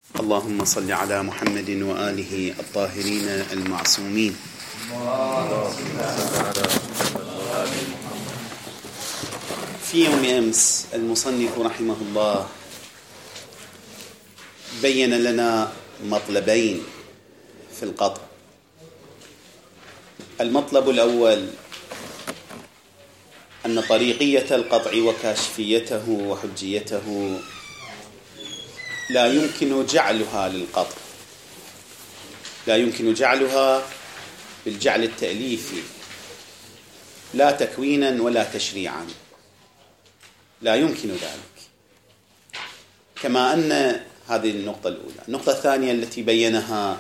اللهم صل على محمد وآله الطاهرين المعصومين. في يوم أمس المصنف رحمه الله بين لنا مطلبين في القطع. المطلب الأول أن طريقية القطع وكاشفيته وحجيته لا يمكن جعلها للقطع، لا يمكن جعلها بالجعل التأليفي، لا تكوينا ولا تشريعا، لا يمكن ذلك. كما أن هذه النقطة الأولى. النقطة الثانية التي بينها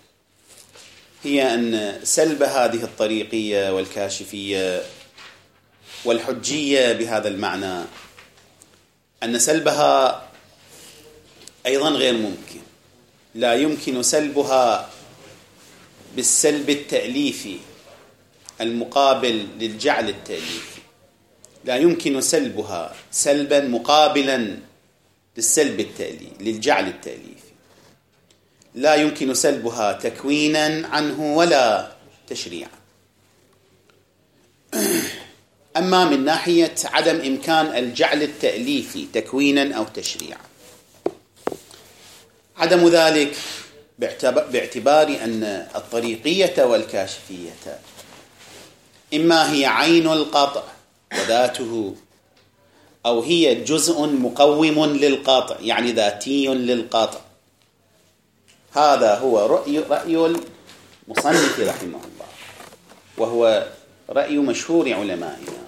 هي أن سلب هذه الطريقية والكاشفية والحجية بهذا المعنى، أن سلبها أيضا غير ممكن. لا يمكن سلبها بالسلب التأليفي المقابل للجعل التأليفي، لا يمكن سلبها سلبا مقابلا للسلب التأليفي للجعل التأليفي، لا يمكن سلبها تكوينا عنه ولا تشريعا. أما من ناحية عدم إمكان الجعل التأليفي تكوينا أو تشريعا، عدم ذلك باعتبار أن الطريقية والكاشفية إما هي عين القطع وذاته، أو هي جزء مقوم للقطع يعني ذاتي للقطع. هذا هو رأي المصنف رحمه الله، وهو رأي مشهور علمائنا.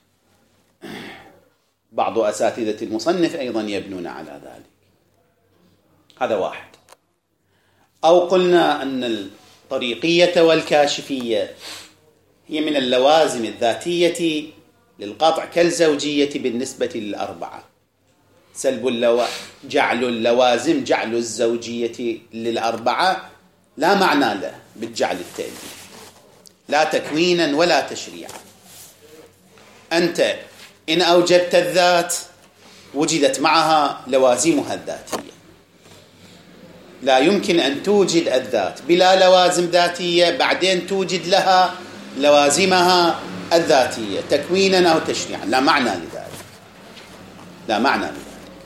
بعض أساتذة المصنف أيضا يبنون على ذلك. هذا واحد. أو قلنا أن الطريقية والكاشفية هي من اللوازم الذاتية للقطع كالزوجية بالنسبة للأربعة. جعل اللوازم، جعل الزوجية للأربعة لا معنى له بالجعل التأليفي، لا تكوينا ولا تشريعا. أنت إن أوجدت الذات وجدت معها لوازمها الذاتية، لا يمكن أن توجد الذات بلا لوازم ذاتية بعدين توجد لها لوازمها الذاتية تكوينا أو تشريعا، لا معنى لذلك، لا معنى لذلك.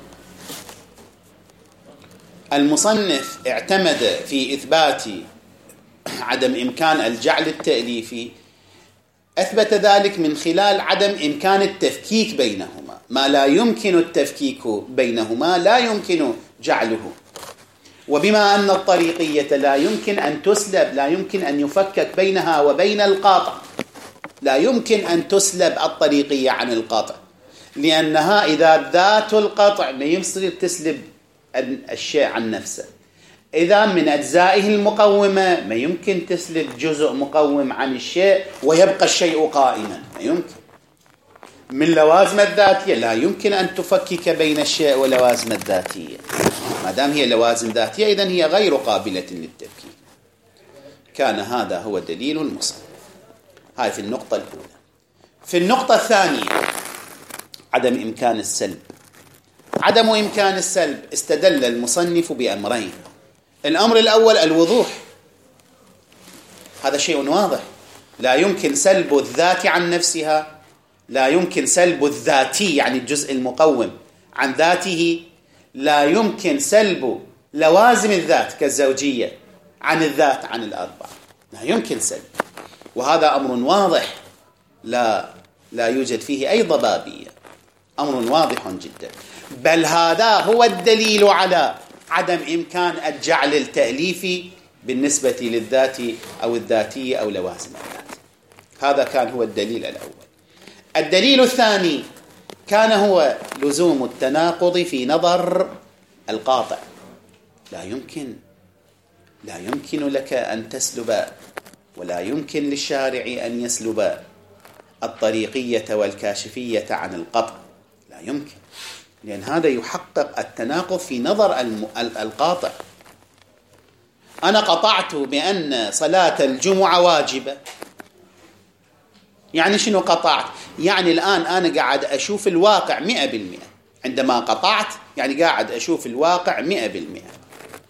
المصنف اعتمد في إثبات عدم إمكان الجعل التأليفي، أثبت ذلك من خلال عدم إمكان التفكيك بينهما. ما لا يمكن التفكيك بينهما لا يمكن جعله. وبما أن الطريقية لا يمكن أن تسلب، لا يمكن أن يفكك بينها وبين القطع، لا يمكن أن تسلب الطريقية عن القطع، لأنها إذا ذات القطع ما يصير تسلب الشيء عن نفسه. إذا من أجزائه المقومة ما يمكن تسلب جزء مقوم عن الشيء ويبقى الشيء قائما، ما يمكن. من لوازم الذاتية لا يمكن أن تفكك بين الشيء ولوازم الذاتية. ما دام هي لوازم ذاتية إذن هي غير قابلة للتفكيك. كان هذا هو دليل المصنف. هاي في النقطة الأولى. في النقطة الثانية عدم إمكان السلب. عدم إمكان السلب استدل المصنف بأمرين. الأمر الأول الوضوح، هذا شيء واضح، لا يمكن سلب الذات عن نفسها، لا يمكن سلب الذاتي يعني الجزء المقوم عن ذاته، لا يمكن سلب لوازم الذات كالزوجية عن الذات عن الأربعة، لا يمكن سلب. وهذا أمر واضح لا يوجد فيه أي ضبابية، أمر واضح جدا. بل هذا هو الدليل على عدم إمكان الجعل التأليفي بالنسبة للذات أو الذاتية أو لوازم الذات. هذا كان هو الدليل الأول. الدليل الثاني كان هو لزوم التناقض في نظر القاطع. لا يمكن لك أن تسلب، ولا يمكن للشارع أن يسلب الطريقية والكاشفية عن القطع، لا يمكن، لأن هذا يحقق التناقض في نظر القاطع. أنا قطعت بأن صلاة الجمعة واجبة، يعني شنو قطعت؟ يعني الآن أنا قاعد أشوف الواقع 100%. عندما قطعت يعني قاعد أشوف الواقع 100%.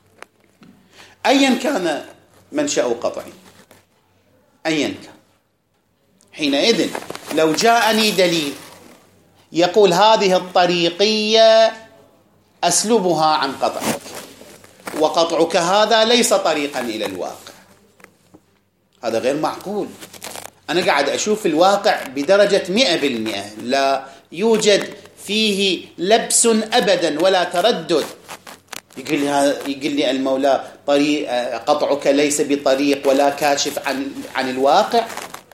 أيا كان منشأ قطعي، أيا كان. حينئذ لو جاءني دليل يقول هذه الطريقية أسلبها عن قطعك، وقطعك هذا ليس طريقا إلى الواقع، هذا غير معقول. أنا قاعد أشوف الواقع بدرجة 100%، لا يوجد فيه لبس أبدا ولا تردد. يقول لي المولى طريق قطعك ليس بطريق ولا كاشف عن الواقع.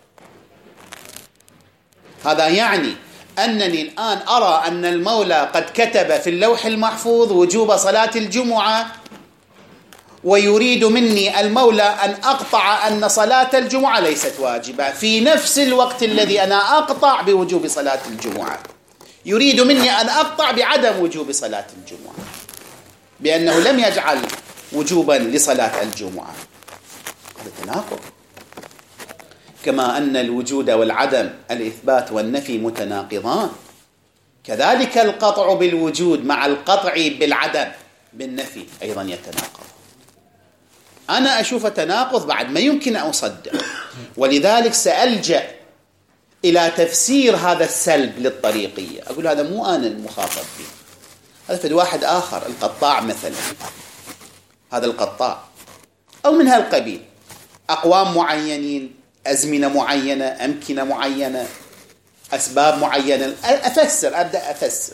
هذا يعني أنني الآن أرى أن المولى قد كتب في اللوح المحفوظ وجوب صلاة الجمعة، ويريد مني المولى أن أقطع أن صلاة الجمعة ليست واجبة في نفس الوقت الذي أنا أقطع بوجوب صلاة الجمعة. يريد مني أن أقطع بعدم وجوب صلاة الجمعة، بأنه لم يجعل وجوبا لصلاة الجمعة. هذا تناقض. كما أن الوجود والعدم، الإثبات والنفي متناقضان، كذلك القطع بالوجود مع القطع بالعدم بالنفي أيضا يتناقض. أنا أشوف تناقض بعد ما يمكن أن أصدق، ولذلك سألجأ إلى تفسير هذا السلب للطريقية. أقول هذا مو أنا المخاطب فيه، هذا في واحد آخر، القطاع مثلا، هذا القطاع أو من هالقبيل، أقوام معينين، أزمنة معينة، أمكنة معينة، أسباب معينة، أبدأ أفسر.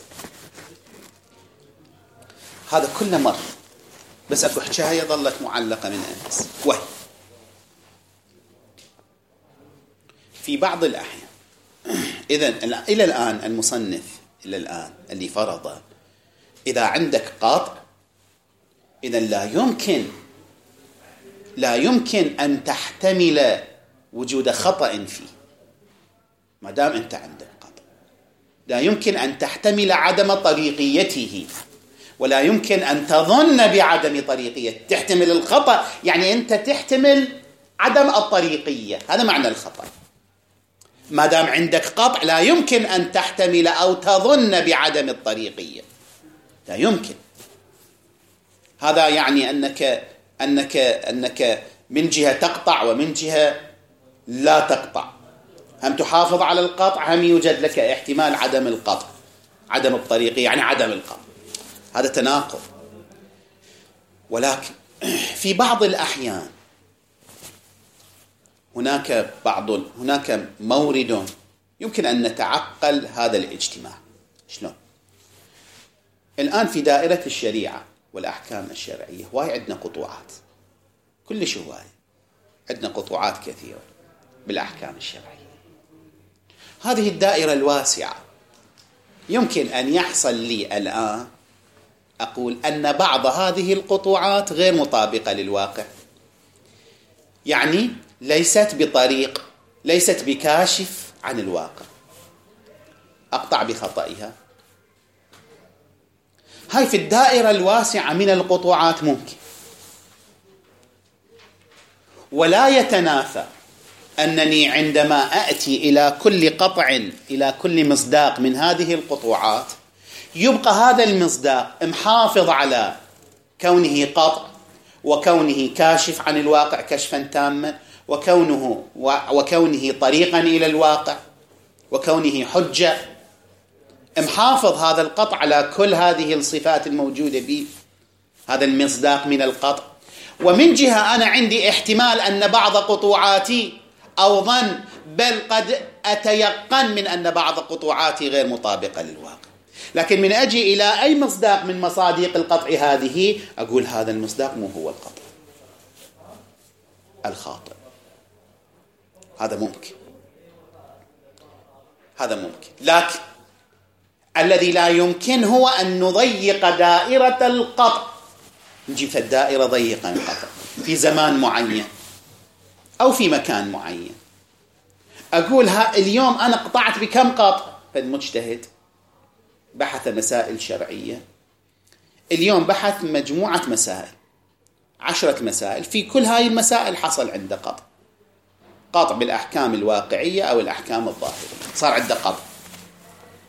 هذا كله مر، بس أكو حكاية ظلت معلقة من أمس، وهي في بعض الأحيان. إذن إلى الآن المصنف إلى الآن اللي فرض إذا عندك قاطع، إذن لا يمكن أن تحتمل وجود خطأ فيه. ما دام أنت عندك قطع لا يمكن أن تحتمل عدم طريقيته، ولا يمكن أن تظن بعدم طريقية. تحتمل الخطأ يعني أنت تحتمل عدم الطريقية، هذا معنى الخطأ. ما دام عندك قطع لا يمكن أن تحتمل أو تظن بعدم الطريقية، لا يمكن. هذا يعني أنك من جهة تقطع ومن جهة لا تقطع، هم تحافظ على القطع، هم يوجد لك احتمال عدم القطع، عدم الطريقية يعني عدم القطع. هذا تناقض. ولكن في بعض الأحيان هناك مورد يمكن أن نتعقل هذا الاجتماع. شلون؟ الآن في دائرة الشريعة والأحكام الشرعية هواي عندنا قطوعات، كلش هواي عندنا قطوعات كثيرة بالأحكام الشرعية. هذه الدائرة الواسعة يمكن أن يحصل لي الآن أقول أن بعض هذه القطوعات غير مطابقة للواقع، يعني ليست بطريق، ليست بكاشف عن الواقع، أقطع بخطئها. هاي في الدائرة الواسعة من القطوعات ممكن، ولا يتنافى أنني عندما أأتي إلى كل قطع، إلى كل مصداق من هذه القطوعات، يبقى هذا المصداق محافظ على كونه قطع، وكونه كاشف عن الواقع كشفا تاما، وكونه طريقا إلى الواقع، وكونه حجة. محافظ هذا القطع على كل هذه الصفات الموجودة به، هذا المصداق من القطع. ومن جهة أنا عندي احتمال أن بعض قطوعاتي أو ظن بل قد أتيقن من أن بعض قطوعاتي غير مطابقة للواقع. لكن من أجي إلى أي مصداق من مصادق القطع هذه أقول هذا المصداق مو هو القطع، الخاطئ. هذا ممكن، هذا ممكن. لكن الذي لا يمكن هو أن نضيق دائرة القطع، نجيب في الدائرة ضيقا القطع في زمان معين أو في مكان معين. أقول اليوم أنا قطعت بكم قطع؟ فالمجتهد بحث مسائل شرعية، اليوم بحث مجموعة مسائل، 10 مسائل، في كل هاي المسائل حصل عنده قطع بالأحكام الواقعية أو الأحكام الظاهرية، صار عنده قطع.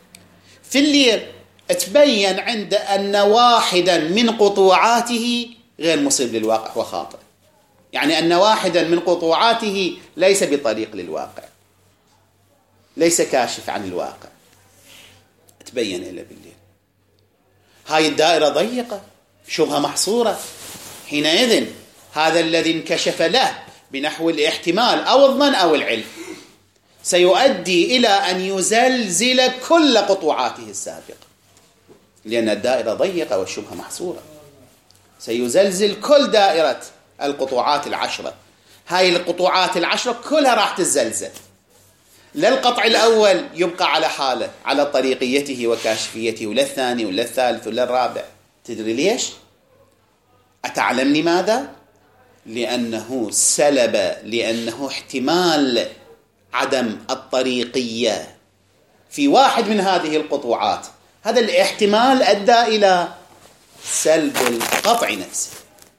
في الليل تبين عنده أن واحدا من قطوعاته غير مصيب للواقع وخاطئ، يعني أن واحدا من قطوعاته ليس بطريق للواقع، ليس كاشف عن الواقع، تبين إلا بالليل. هاي الدائرة ضيقة، شبهة محصورة. حينئذ هذا الذي انكشف له بنحو الاحتمال أو الظن أو العلم سيؤدي إلى أن يزلزل كل قطوعاته السابقة، لأن الدائرة ضيقة والشبهة محصورة. سيزلزل كل دائرة القطوعات العشرة. هاي القطوعات العشرة كلها راح تزلزل. لا القطع الأول يبقى على حاله، على طريقيته وكاشفيته، ولا الثاني ولا الثالث ولا الرابع. تدري ليش؟ أتعلم لماذا؟ لأنه لأنه احتمال عدم الطريقية في واحد من هذه القطوعات، هذا الاحتمال أدى إلى سلب القطع نفسه،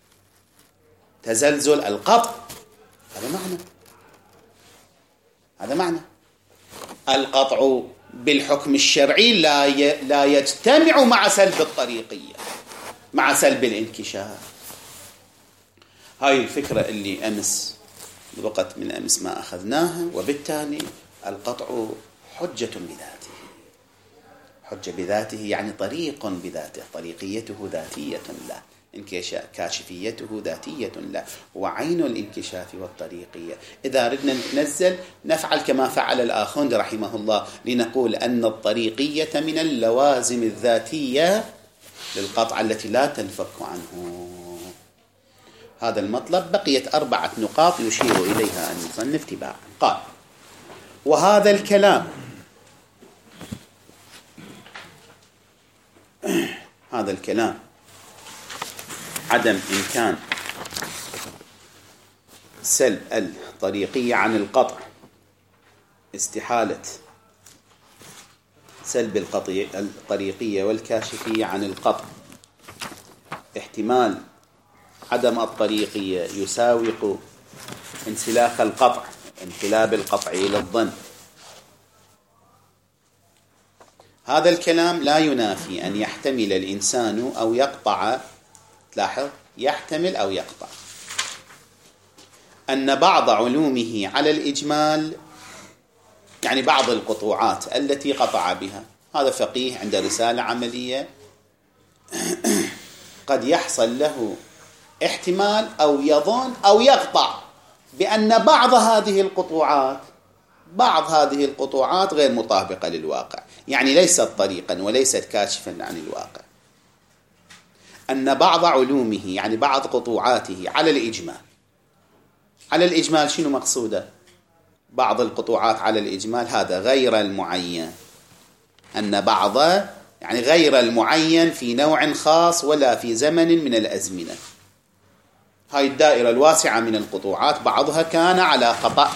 تزلزل القطع. هذا معنى القطع بالحكم الشرعي لا يجتمع مع سلب الطريقية، مع سلب الانكشاف. هاي الفكرة اللي أمس بوقت من أمس ما أخذناها. وبالتالي القطع حجة بذاته، حجة بذاته يعني طريق بذاته، طريقيته ذاتية لا، كاشفيته ذاتية لا، وعين الانكشاف والطريقية. إذا ردنا نتنزل نفعل كما فعل الآخوندي رحمه الله، لنقول أن الطريقية من اللوازم الذاتية للقطع التي لا تنفك عنه. هذا المطلب. بقيت 4 نقاط يشير إليها المصنف تباعا. قال: وهذا الكلام، هذا الكلام عدم إمكان سلب الطريقية عن القطع، استحالة سلب الطريقية والكاشفية عن القطع، احتمال عدم الطريقية يساوق انسلاخ القطع، انقلاب القطع إلى الظن. هذا الكلام لا ينافي أن يحتمل الإنسان أو يقطع، تلاحظ يحتمل أو يقطع، أن بعض علومه على الإجمال، يعني بعض القطوعات التي قطع بها. هذا فقيه عند رسالة عملية قد يحصل له احتمال أو يظن أو يقطع بأن بعض هذه القطوعات غير مطابقة للواقع، يعني ليست طريقا وليست كاشفا عن الواقع. أن بعض علومه يعني بعض قطوعاته على الإجمال. على الإجمال شنو مقصوده؟ بعض القطوعات على الإجمال هذا غير المعين، أن بعض يعني غير المعين في نوع خاص ولا في زمن من الأزمنة. هاي الدائرة الواسعة من القطوعات بعضها كان على خطأ،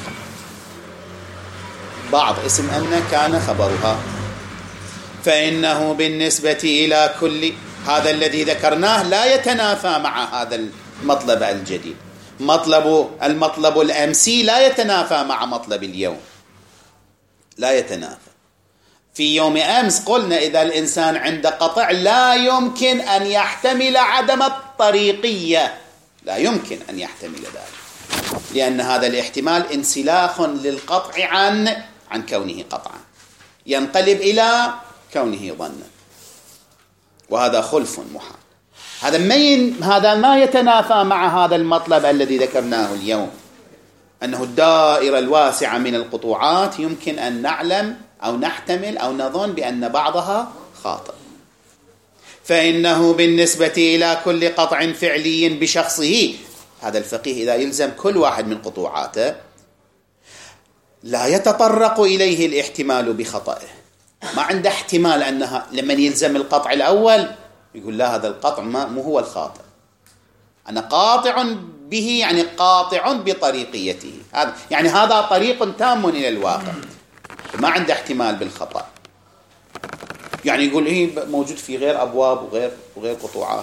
بعض اسم أن كان خبرها، فإنه بالنسبة إلى كل هذا الذي ذكرناه لا يتنافى مع هذا المطلب الجديد. المطلب الأمسي لا يتنافى مع مطلب اليوم، لا يتنافى. في يوم أمس قلنا إذا الإنسان عند قطع لا يمكن أن يحتمل عدم الطريقية، لا يمكن أن يحتمل ذلك، لأن هذا الاحتمال انسلاخ للقطع عن كونه قطعا، ينقلب إلى كونه ظنا، وهذا خلف محال. هذا ما يتنافى مع هذا المطلب الذي ذكرناه اليوم، أنه الدائرة الواسعة من القطوعات يمكن أن نعلم أو نحتمل أو نظن بأن بعضها خاطئ. فإنه بالنسبة إلى كل قطع فعلي بشخصه، هذا الفقيه إذا يلزم كل واحد من قطوعاته لا يتطرق إليه الاحتمال بخطئه، ما عنده احتمال أنها لما يلزم القطع الأول يقول لا هذا القطع مو هو الخاطئ، أنا قاطع به يعني قاطع بطريقيته، يعني هذا طريق تام إلى الواقع، ما عنده احتمال بالخطأ. يعني يقول إيه موجود في غير أبواب وغير قطوعات.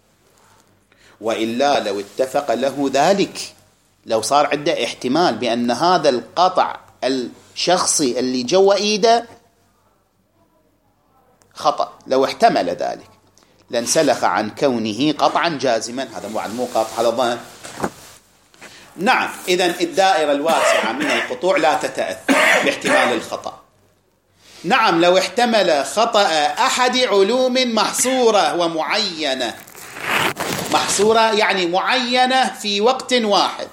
وإلا لو اتفق له ذلك، لو صار عنده احتمال بأن هذا القطع الشخصي اللي جوا إيده خطأ، لو احتمل ذلك، لانسلخ عن كونه قطعا جازما. هذا مو قطع، هذا ظن. نعم، إذن الدائرة الواسعة من القطوع لا تتأثر باحتمال الخطأ. نعم، لو احتمل خطأ أحد علوم محصورة ومعينة، محصورة يعني معينة في وقت واحد،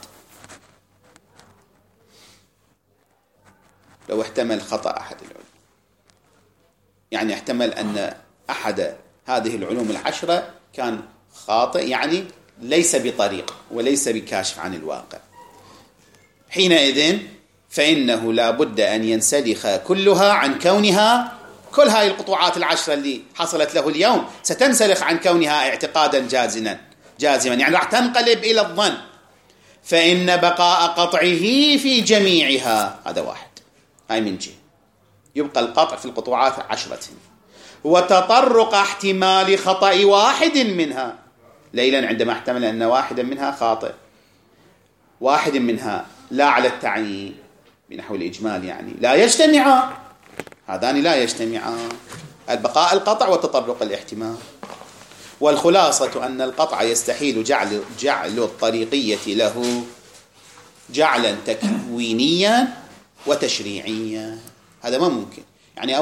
لو احتمل خطأ أحد العلوم، يعني احتمل أن أحد هذه العلوم العشرة كان خاطئ، يعني ليس بطريق وليس بكاشف عن الواقع، حينئذ فإنه لا بد أن ينسلخ كلها عن كونها، كل هاي القطوعات العشرة اللي حصلت له اليوم ستنسلخ عن كونها اعتقادا جازما، يعني راح تنقلب إلى الظن، فإن بقاء قطعه في جميعها، هذا واحد، هاي من جهة، يبقى القطع في القطوعات 10، وتطرق احتمال خطأ واحد منها، ليلا عندما احتمل أن واحدا منها خاطئ، واحد منها لا على التعيين بنحو الإجمال، يعني لا يجتمعان، هذان لا يجتمعان، البقاء القطع وتطرق الاحتمال. والخلاصة أن القطع يستحيل جعل الطريقية له جعلا تكوينيا وتشريعيا، هذا ما ممكن. يعني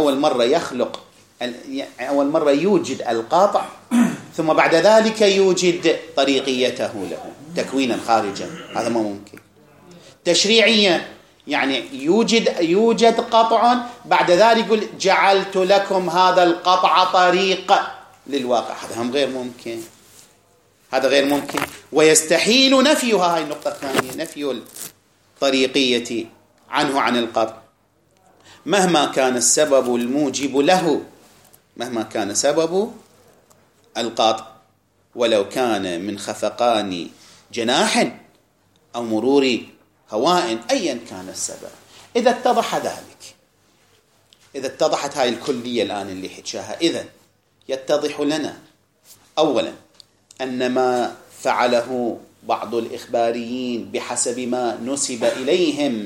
أول مرة يوجد القاطع، ثم بعد ذلك يوجد طريقيته له تكوينا خارجا، هذا ما ممكن. تشريعيا يعني يوجد قطع، بعد ذلك يقول جعلت لكم هذا القطع طريق للواقع، هذا هم غير ممكن، هذا غير ممكن. ويستحيل نفيها، هاي النقطة الثانية، نفي الطريقية عنه عن القطع مهما كان السبب الموجب له، مهما كان سبب القطع، ولو كان من خفقان جناح أو مرور هواء، أيا كان السبب. إذا اتضح ذلك، إذا اتضحت هاي الكلية الآن اللي حكاها، إذن يتضح لنا أولا أن ما فعله بعض الإخباريين بحسب ما نسب إليهم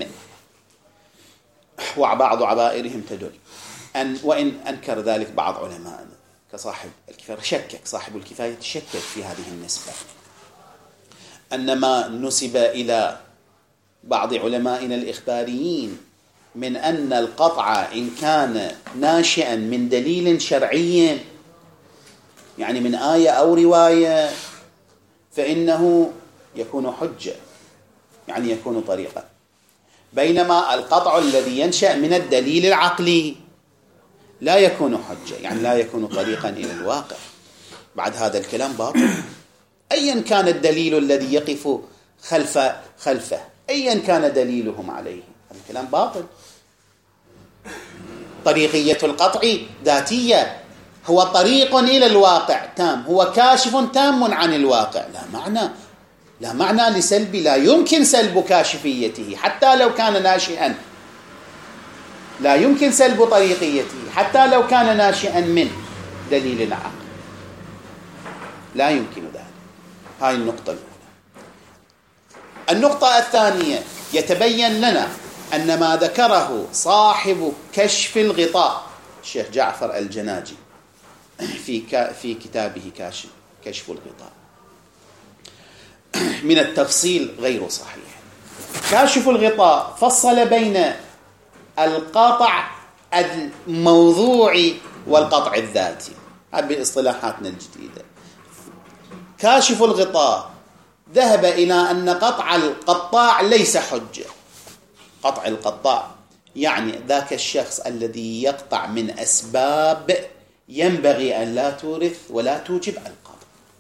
وبعض عبائرهم تدل وإن أنكر ذلك بعض علماء كصاحب الكفاية، صاحب الكفاية شكك في هذه النسبة، أن ما نسب إلى بعض علمائنا الإخباريين من أن القطع إن كان ناشئا من دليل شرعي، يعني من آية أو رواية، فإنه يكون حجة، يعني يكون طريقة، بينما القطع الذي ينشأ من الدليل العقلي لا يكون حجة، يعني لا يكون طريقا إلى الواقع. بعد هذا الكلام باطل، أيا كان الدليل الذي يقف خلفه، أيا كان دليلهم عليه، هذا الكلام باطل. طريقية القطع ذاتية، هو طريق إلى الواقع تام، هو كاشف تام عن الواقع، لا معنى لسلب، لا يمكن سلب كاشفيته حتى لو كان ناشئا، لا يمكن سلب طريقيته حتى لو كان ناشئا من دليل العقل، لا يمكن ذلك. هاي النقطة الأولى. النقطة الثانية، يتبين لنا أن ما ذكره صاحب كشف الغطاء الشيخ جعفر الجناجي في كتابه كشف الغطاء من التفصيل غير صحيح. كاشف الغطاء فصل بين القطع الموضوعي والقطع الذاتي، هذه باصطلاحاتنا الجديدة. كاشف الغطاء ذهب إلى أن قطع القطاع ليس حجة. قطع القطاع يعني ذاك الشخص الذي يقطع من أسباب ينبغي أن لا تورث ولا توجب القطع.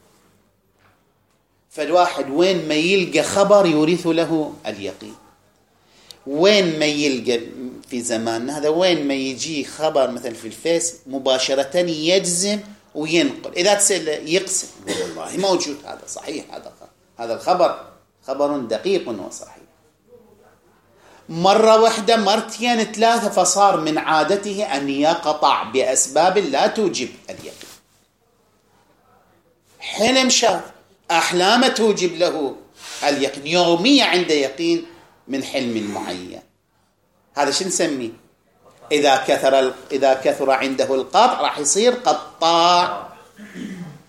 فالواحد وين ما يلقى خبر يورث له اليقين، وين ما يلقى في زماننا هذا، وين ما يجي خبر مثلا في الفيس مباشرة يجزم وينقل، إذا تسأل يقسم والله موجود، هذا صحيح، هذا الخبر خبر دقيق وصحيح. مرة واحدة، مرتين، ثلاثة، فصار من عادته أن يقطع بأسباب لا توجب اليقين. حلم شاف، أحلام توجب له اليقين، يوميا عنده يقين من حلم معين، هذا شو نسميه؟ إذا كثر عنده القطع راح يصير قطاع.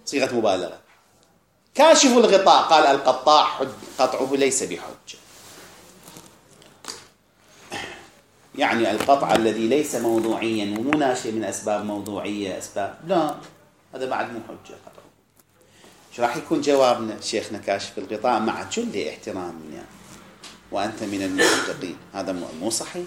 صيغة مبالغة. كاشف الغطاء قال القطاع قطعه ليس بحجة، يعني القطع الذي ليس موضوعيا ومو ناشئ من أسباب موضوعية أسباب لا، هذا بعد مو حجة قطعه. شو راح يكون جوابنا شيخنا كاشف الغطاء مع كل احترام يعني وأنت من المحققين؟ هذا مو صحيح،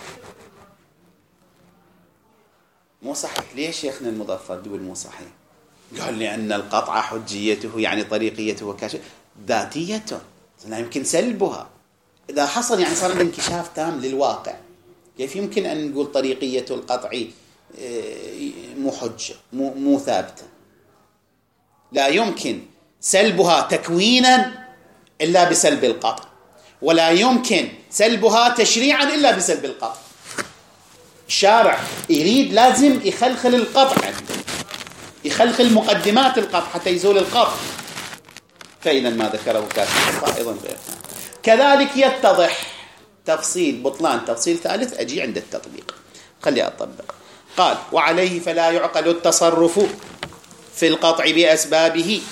مو صحيح. ليش شيخنا المظفر تقول مو صحيح؟ قال لأن القطع حجيته يعني طريقيته وكاشف ذاتيته لا يمكن سلبها. إذا حصل يعني صار الانكشاف تام للواقع، كيف يمكن أن نقول طريقية القطع مو حجة مو ثابتة؟ لا يمكن سلبها تكوينا إلا بسلب القطع، ولا يمكن سلبها تشريعا إلا بسلب القطع. الشارع يريد لازم يخلخل القطع عنده، يخلخل مقدمات القطع حتى يزول القطع. فإذا ما ذكره كاشف الغطاء أيضا غير كذلك يتضح تفصيل بطلان تفصيل ثالث أجي عند التطبيق. خلي أطبق. قال وعليه فلا يعقل التصرف في القطع بأسبابه.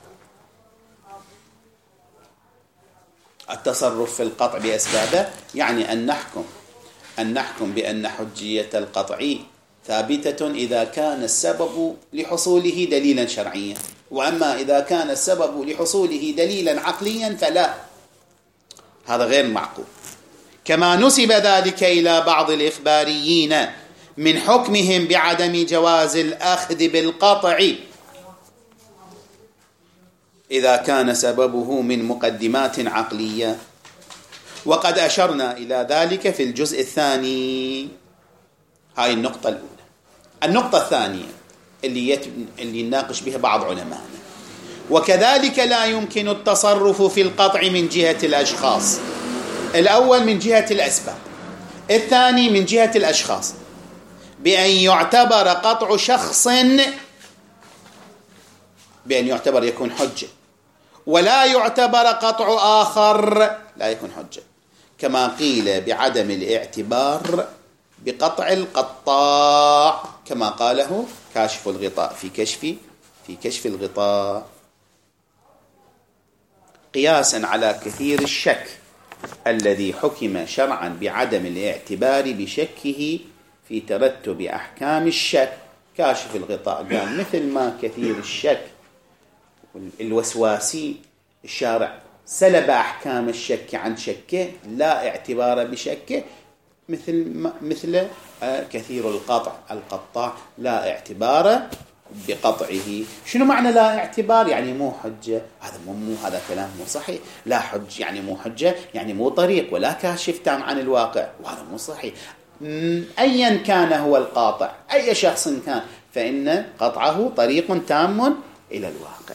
التصرف في القطع بأسبابه يعني أن نحكم بأن حجية القطع ثابتة إذا كان السبب لحصوله دليلا شرعيا، وأما إذا كان السبب لحصوله دليلا عقليا فلا، هذا غير معقول. كما نسب ذلك إلى بعض الإخباريين من حكمهم بعدم جواز الأخذ بالقطع إذا كان سببه من مقدمات عقلية، وقد أشرنا إلى ذلك في الجزء الثاني. هاي النقطة الأولى. النقطة الثانية اللي نناقش بها بعض علمائنا، وكذلك لا يمكن التصرف في القطع من جهة الأشخاص. الأول من جهة الأسباب، الثاني من جهة الأشخاص، بأن يعتبر قطع شخص بأن يعتبر يكون حجة، ولا يعتبر قطع آخر لا يكون حجة، كما قيل بعدم الاعتبار بقطع القطاع كما قاله كاشف الغطاء في كشف الغطاء، قياسا على كثير الشك الذي حكم شرعا بعدم الاعتبار بشكه في ترتب أحكام الشك. كاشف الغطاء قال مثل ما كثير الشك الوسواسي الشارع سلب أحكام الشك عن شكه لا اعتبار بشكه، مثل كثير القطاع لا اعتبار بقطعه. شنو معنى لا اعتبار؟ يعني مو حجة. هذا كلام مو صحيح. لا حج يعني مو حجة، يعني مو طريق ولا كاشف تام عن الواقع، وهذا مو صحيح. أيا كان هو القاطع، أي شخص كان، فإن قطعه طريق تام إلى الواقع.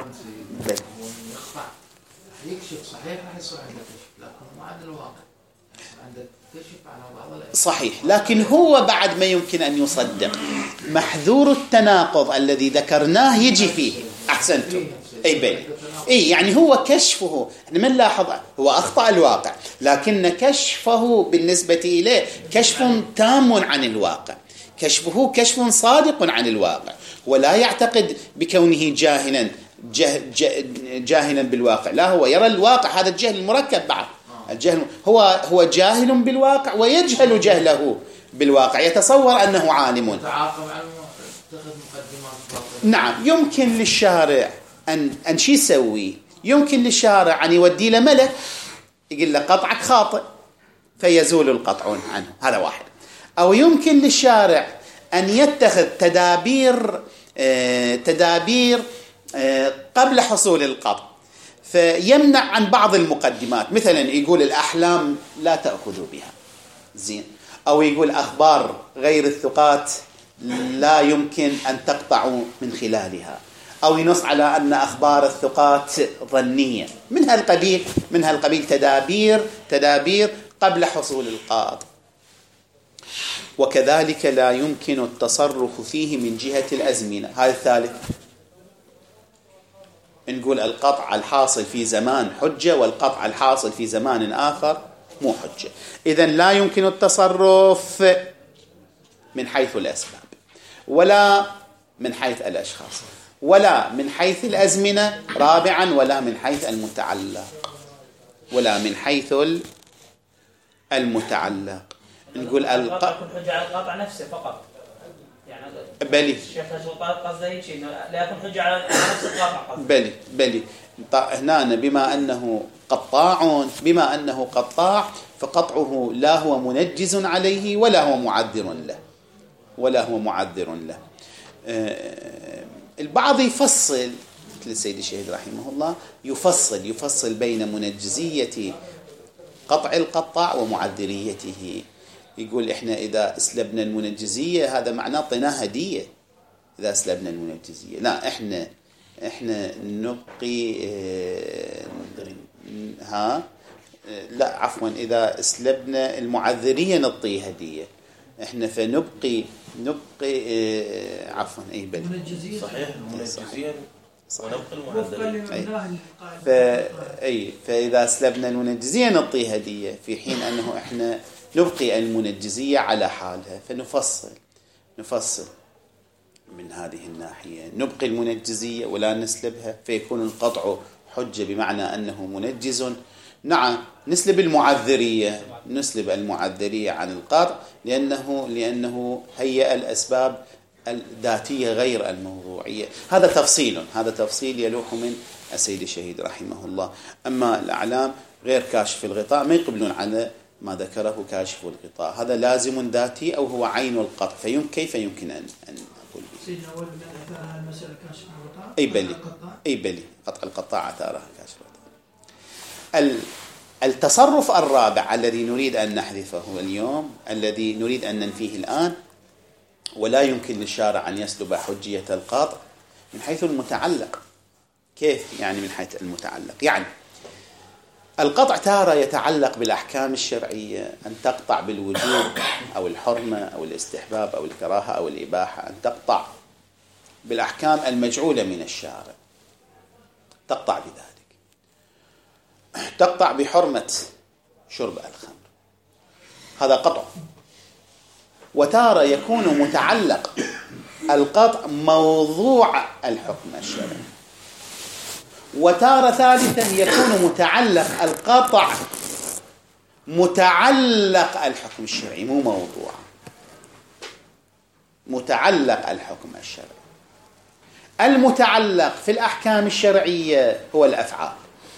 يكشف صحيح راح يصير عنده كشف، لكن ما عند الواقع عنده كشف على بعض الأشياء. صحيح، لكن هو بعد ما يمكن أن يصدق محذور التناقض الذي ذكرناه يجي فيه. أحسنتم. أي بلي. يعني هو كشفه احنا من لاحظ هو أخطأ الواقع، لكن كشفه بالنسبة إليه كشف تام عن الواقع، كشفه كشف صادق عن الواقع، ولا يعتقد بكونه جاهلا بالواقع. لا، هو يرى الواقع، هذا الجهل المركب بعد الجهل. هو جاهل بالواقع ويجهل جهله بالواقع، يتصور أنه عالم. نعم، يمكن للشارع أن شي يسوي، يمكن للشارع أن يودي له ملك يقول له قطعك خاطئ فيزول القطع عنه، هذا واحد. أو يمكن للشارع أن يتخذ تدابير قبل حصول القطع فيمنع عن بعض المقدمات، مثلا يقول الأحلام لا تأخذوا بها، زين، أو يقول أخبار غير الثقات لا يمكن أن تقطعوا من خلالها، أو ينص على أن أخبار الثقات ظنية، من هالقبيل تدابير قبل حصول القطع. وكذلك لا يمكن التصرف فيه من جهة الأزمنة. هذا الثالث، نقول القطع الحاصل في زمان حجة والقطع الحاصل في زمان آخر مو حجة. إذن لا يمكن التصرف من حيث الأسباب ولا من حيث الأشخاص ولا من حيث الأزمنة، رابعا ولا من حيث المتعلق، ولا من حيث المتعلق. نقول القطع يكون حجة على القطع نفسه فقط، يعني بلي الشيخ قصده هيك انه لا يكون حجة على نفس القطع. بلي هنا بما أنه قطاع فقطعه لا هو منجز عليه ولا هو معذر له. البعض يفصل مثل السيد الشهيد رحمه الله، يفصل بين منجزية قطع القطاع ومعذريته. يقول إحنا إذا أسلبنا المنجزية هذا معناه طناها هدية. إذا أسلبنا المنجزية لا، إحنا نبقي لا عفوا، إذا أسلبنا المعذرية نعطيه هدية. إحنا فنبقي عفوا بل صحيح المنجزية ونبقي المعذرية. فإذا أسلبنا المنجزية نعطيه هدية، في حين أنه إحنا نبقي المنجزية على حالها. فنفصل من هذه الناحية، نبقي المنجزية ولا نسلبها، فيكون القطع حجة بمعنى أنه منجز. نعم نسلب المعذرية عن القطع لأنه هيئ الأسباب الذاتية غير الموضوعية. هذا تفصيل يلوح من السيد الشهيد رحمه الله. أما الأعلام غير كاشف الغطاء ما يقبلون على ما ذكره كاشف الغطاء، هذا لازم ذاتي أو هو عين القطع. كيف يمكن أن أقول به؟ سيدنا أول من أثارها المسألة كاشف الغطاء. بلي قطع القطاع أثارها كاشف الغطاء. التصرف الرابع الذي نريد أن نحذفه اليوم، الذي نريد أن ننفيه الآن، ولا يمكن للشارع أن يسلب حجية القطع من حيث المتعلق. كيف يعني من حيث المتعلق؟ يعني القطع تارة يتعلق بالأحكام الشرعية، أن تقطع بالوجوب أو الحرمة أو الاستحباب أو الكراهة أو الإباحة، أن تقطع بالأحكام المجعولة من الشارع، تقطع بذلك. تقطع بحرمة شرب الخمر، هذا قطع. وتارة يكون متعلق القطع موضوع الحكم الشرعي، وتارة ثالثا يكون متعلق القطع متعلق الحكم الشرعي، مو موضوع، متعلق الحكم الشرعي. المتعلق في الأحكام الشرعية هو الأفعال،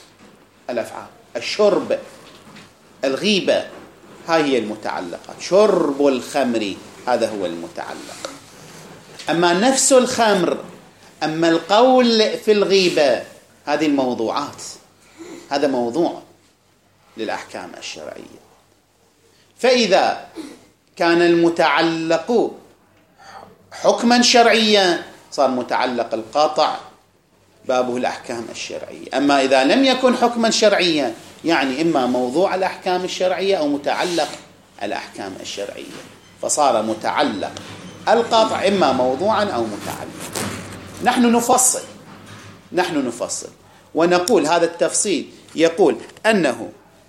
الشرب، الغيبة، هاي هي المتعلقات. شرب الخمر هذا هو المتعلق. أما نفس الخمر، أما القول في الغيبة، هذه الموضوعات، هذا موضوع للأحكام الشرعية. فإذا كان المتعلق حكما شرعيا صار متعلق القاطع بابه الأحكام الشرعية. أما إذا لم يكن حكما شرعيا يعني إما موضوع الأحكام الشرعية أو متعلق الأحكام الشرعية، فصار متعلق القاطع إما موضوعا أو متعلق. نحن نفصل ونقول هذا التفصيل يقول أنه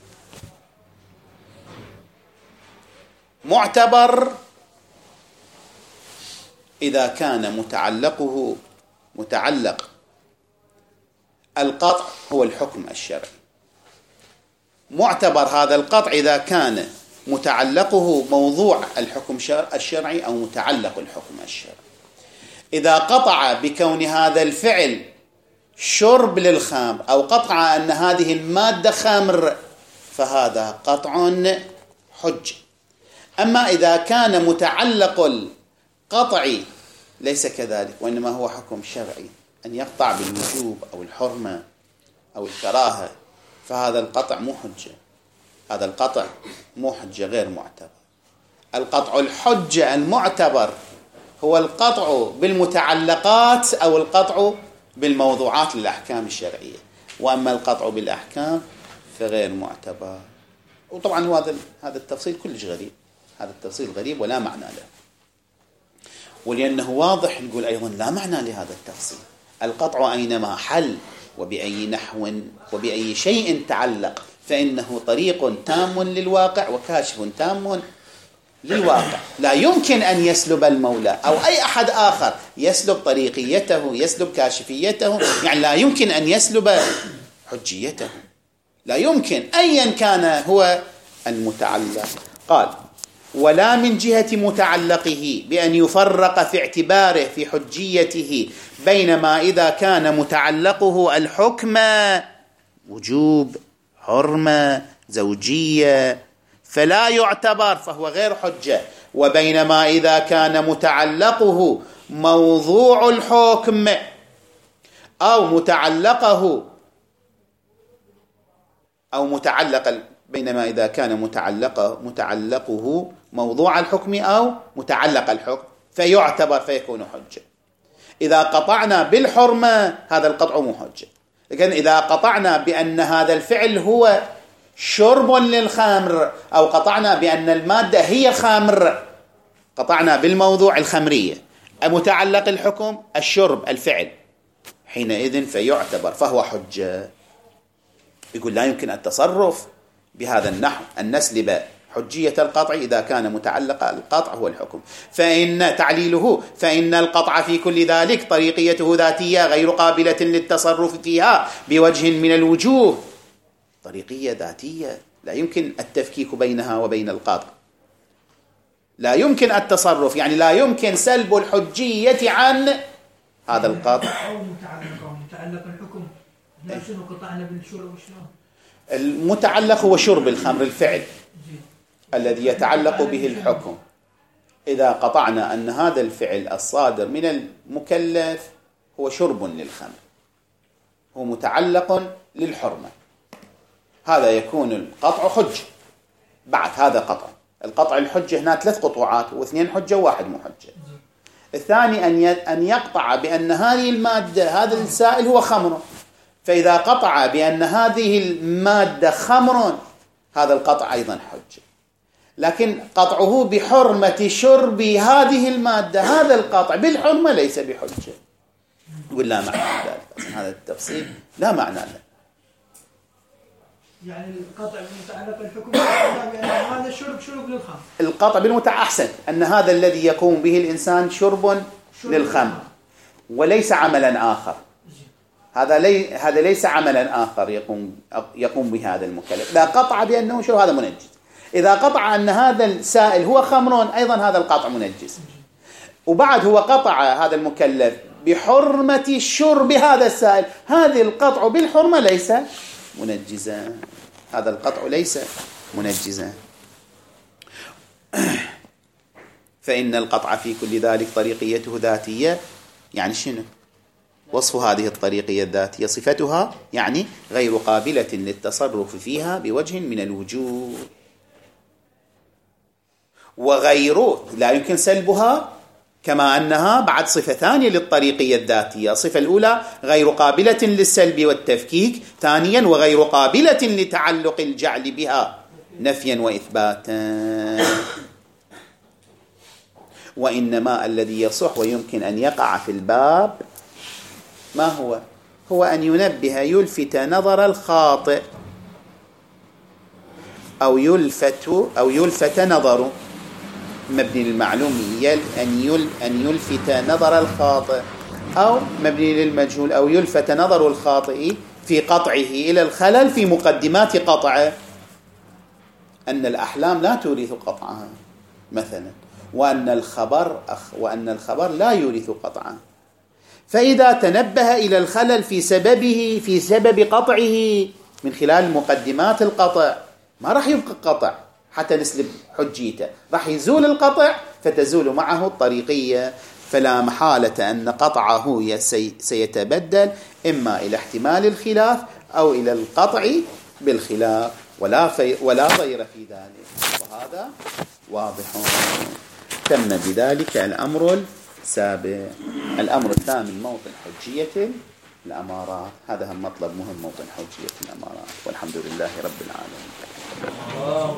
معتبر إذا كان متعلق القطع هو الحكم الشرعي. معتبر هذا القطع إذا كان متعلقه موضوع الحكم الشرعي أو متعلق الحكم الشرعي. إذا قطع بكون هذا الفعل شرب للخمر أو قطع أن هذه المادة خمر فهذا قطع حج. أما إذا كان متعلق القطع ليس كذلك وإنما هو حكم شرعي، أن يقطع بالوجوب أو الحرمة أو الكراهة، فهذا القطع مو حجة، هذا القطع مو حجة، غير معتبر. القطع الحجة المعتبر هو القطع بالمتعلقات أو القطع بالموضوعات للأحكام الشرعية، وأما القطع بالأحكام فغير معتبر. وطبعا هذا التفصيل كلش غريب، هذا التفصيل غريب ولا معنى له، ولأنه واضح نقول أيضا لا معنى لهذا التفصيل. القطع أينما حل وبأي نحو وبأي شيء تعلق فإنه طريق تام للواقع وكاشف تام للواقع. لا يمكن أن يسلب المولى أو أي أحد آخر يسلب طريقيته، يسلب كاشفيته، يعني لا يمكن أن يسلب حجيته، لا يمكن أيا كان هو المتعلق. قال: ولا من جهة متعلقه بأن يفرق في اعتباره في حجيته بينما إذا كان متعلقه الحكم وجوب، حرمة، زوجية فلا يعتبر فهو غير حجة، وبينما إذا كان متعلقه موضوع الحكم أو متعلق بينما إذا كان متعلقه موضوع الحكم أو متعلق الحكم فيعتبر فيكون حجة. إذا قطعنا بالحرمة هذا القطع مو حجة، لكن إذا قطعنا بأن هذا الفعل هو شرب للخمر أو قطعنا بأن المادة هي الخمر، قطعنا بالموضوع الخمرية، متعلق الحكم الشرب الفعل، حينئذ فيعتبر فهو حجة. يقول لا يمكن التصرف بهذا النحو أن نسلب حجية القطع إذا كان متعلق القطع هو الحكم، فإن تعليله فإن القطع في كل ذلك طريقيته ذاتية غير قابلة للتصرف فيها بوجه من الوجوه. طريقية ذاتية لا يمكن التفكيك بينها وبين القطع، لا يمكن التصرف، يعني لا يمكن سلب الحجية عن هذا القطع. أو متعلق الحكم لا شنو قطعنا بالشرب وشلون؟ المتعلق هو شرب الخمر الفعل الذي يتعلق به الحكم. إذا قطعنا أن هذا الفعل الصادر من المكلف هو شرب للخمر، هو متعلق للحرمة، هذا يكون القطع حجة. بعد هذا قطع القطع الحجة هنا 3 قطوعات، و2 حجة و1 مو حجة. الثاني أن يقطع بأن هذه المادة هذا السائل هو خمر، فإذا قطع بأن هذه المادة خمر هذا القطع أيضا حجة. لكن قطعه بحرمة شرب هذه المادة هذا القطع بالحرمة ليس بحجة. يقول لا معنى ذلك، هذا التفصيل لا معنى له. يعني القطع بمتعلق الحكم بأن هذا شرب للخمر، القطع أحسن أن هذا الذي يقوم به الإنسان شرب للخمر وليس عملا آخر، هذا ليس عملا آخر يقوم به هذا المكلف. لا قطع بأنه شو هذا منجس. إذا قطع أن هذا السائل هو خمر أيضا هذا القطع منجس. وبعد هو قطع هذا المكلف بحرمة شرب هذا السائل، هذه القطع بالحرمة ليس منجزا، هذا القطع ليس منجزا. فإن القطع في كل ذلك طريقيته ذاتية، يعني شنو وصف هذه الطريقية الذاتية؟ صفتها يعني غير قابلة للتصرف فيها بوجه من الوجوه، وغيره لا يمكن سلبها، كما أنها بعد صفة ثانية للطريقية الذاتية. الصفة الأولى غير قابلة للسلب والتفكيك، ثانيا وغير قابلة لتعلق الجعل بها نفيا وإثباتا. وإنما الذي يصح ويمكن أن يقع في الباب ما هو أن ينبه يلفت نظر الخاطئ أو يلفت نظره، مبني للمعلوم أن يلفت نظر الخاطئ، أو مبني للمجهول أو يلفت نظر الخاطئ في قطعه إلى الخلل في مقدمات قطعه، أن الأحلام لا تورث قطعها مثلا، وأن الخبر لا يورث قطعه. فإذا تنبه إلى الخلل في سبب قطعه من خلال مقدمات القطع ما راح يبقى قطع حتى نسلب حجيته، راح يزول القطع فتزول معه الطريقية، فلا محالة أن قطعه سيتبدل إما إلى احتمال الخلاف أو إلى القطع بالخلاف، ولا ضير في ذلك، وهذا واضح. تم بذلك الأمر السابع. الأمر الثامن موطن حجية الأمارات. هذا هم مطلب مهم، موطن حجية الأمارات. والحمد لله رب العالمين.